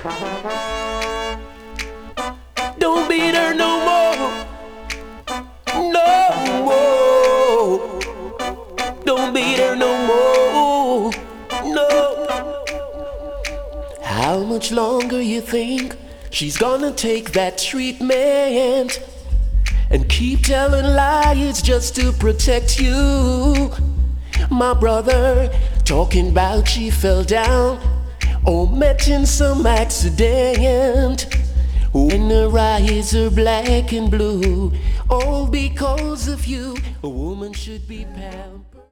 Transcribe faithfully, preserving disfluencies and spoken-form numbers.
Don't beat her no more. No more. Don't beat her no more. No. How much longer you think she's gonna take that treatment and keep telling lies just to protect you? My brother talking about she fell down or met in some accident when her eyes are black and blue, all because of you. A woman should be bound.